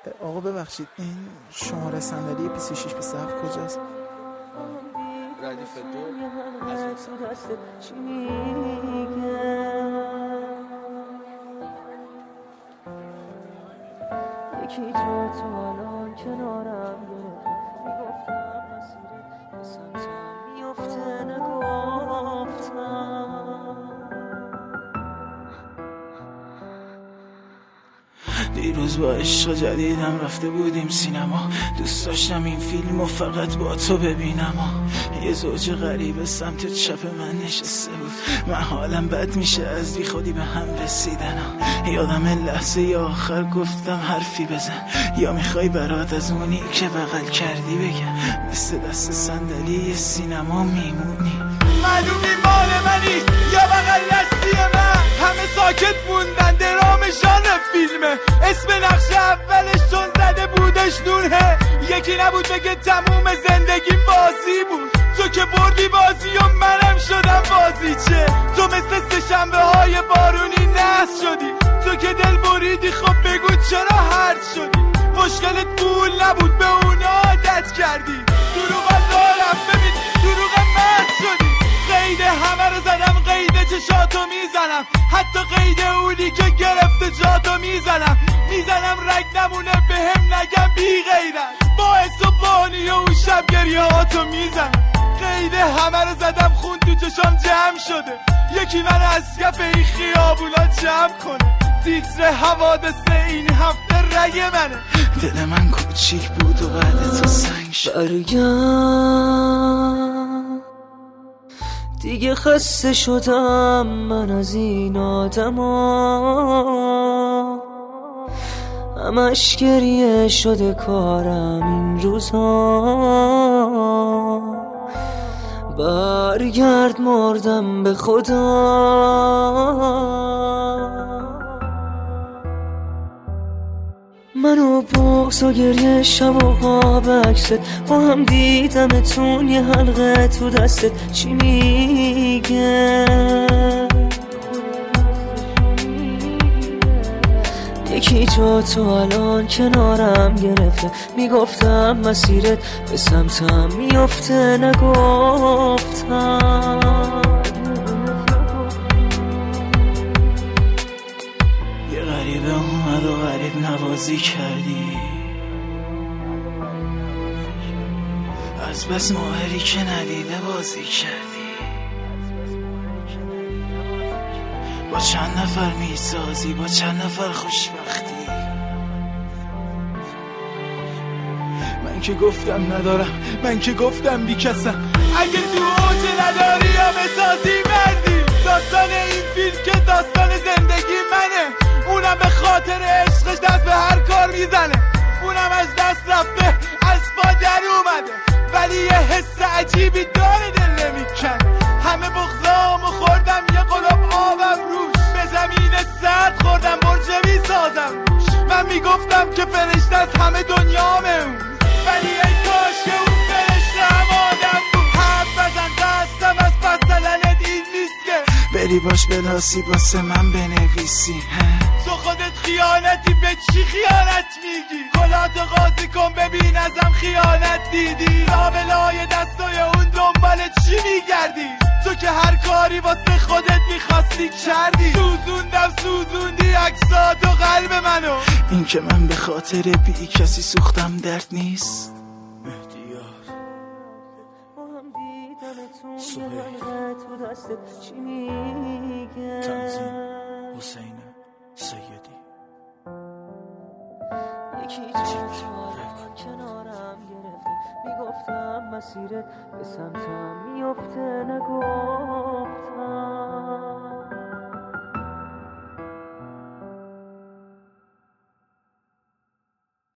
آقا ببخشید این شماره صندلی 26 27 کجاست؟ ردیف 2 از یکی تو الان کنارم گرفت میگفتم مسیرت به سمتم میفته نگفتم دیروز با عشق جدیدم رفته بودیم سینما، دوست داشتم این فیلمو فقط با تو ببینم. یه زوج غریب سمت چپ من نشسته بود، من حالم بد میشه از بی خودی به هم رسیدن. یادم لحظه آخر گفتم حرفی بزن، یا میخوای برات از اونی که بغل کردی بگم، مثل دست صندلی سینما میمونی. معلومی مال منی یا بغل دستی من، همه ساکت موندن درام ژانر فیلمه، اسم نقش اولش چون زده بودش نوره، یکی نبود بگه تموم زندگی بازی بود، تو که بردی بازی و منم شدم بازیچه، تو مثل سه‌شنبه های بارونی نحس شدی، تو که دل بریدی خب بگو چرا هرد شدی، مشکلت پول نبود به اونا عادت کردی، دروغ دارم ببین دروغ مرد شدی، قید همه رو زدم قید چشاتو میزنم، حتی قید اونی که گرفته جاتو میزنم رگ نمونه به هم نگم بی غیرت، باعث و بانی و اون شب گریه هاتو میزنم، قید همه رو زدم خون تو چشام جمع شده، یکی من از کف این خیابونا جمع کنه، تیتر حوادث این هفته رگ منه، دل من کوچیک بود و بعد تو سنگ شد. برگم دیگه خسته شدم من از این آدما، همش گریه شده کارم این روزها، برگرد مردم به خدا. منو بغض و گریه شب و خواب عکست، با هم دیدمتون یه حلقه تو دستت، چی میگه یکی جا تو الان کنارم گرفته، میگفتم مسیرت به سمتم میفته نگفتم، یه غریبه اومد و غریب نوازی کردی، از بس ماهری که ندیده بازی کردی، با چند نفر میسازی با چند نفر خوشبختی، من که گفتم ندارم، من که گفتم بیکسم، اگه تو اوج نداری یا بسازی مردی، داستان این فیلم که داستان زندگی منه، اونم به خاطر عشقش دست به هر کار میزنه، اونم از دست رفته از پا در اومده، ولی یه حس عجیبی داره دل نمیکنه، همه بغضامو خوردم یه قلوب آبم روش، به زمین سرد خوردم برجه میسازم روش، من میگفتم که فرشته از همه دنیامه اون، ولی ای کاش که اون فرشته هم آدم بود، حرف بزن دستم از پس دلنت این نیست که بری باش بلاسی باسه من بنویسی، تو خودت خیانتی به چی خیانت میگی، کلات قاضی کن ببین ازم خیانت دیدی، لابلای دستای اون دنبال چی میگردی، تو که هر کاری واسه خودت میخواستی کردی، سوزوندی عکسات و قلب منو، این که من به خاطر بی کسی سوختم درد نیست. تنظیم حسین سیدی. یکی کنارم گرفته، میگفتم مسیرت به سمتم میفته نگو